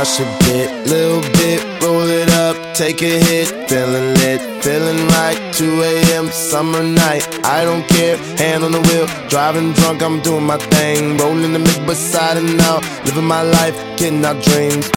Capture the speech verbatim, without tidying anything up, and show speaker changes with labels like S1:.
S1: crush a bit, little bit, roll it up, take a hit, feeling lit, feeling right, two A M summer night, I don't care, hand on the wheel, driving drunk, I'm doing my thing, rolling the mid beside and out, living my life, getting our dreams.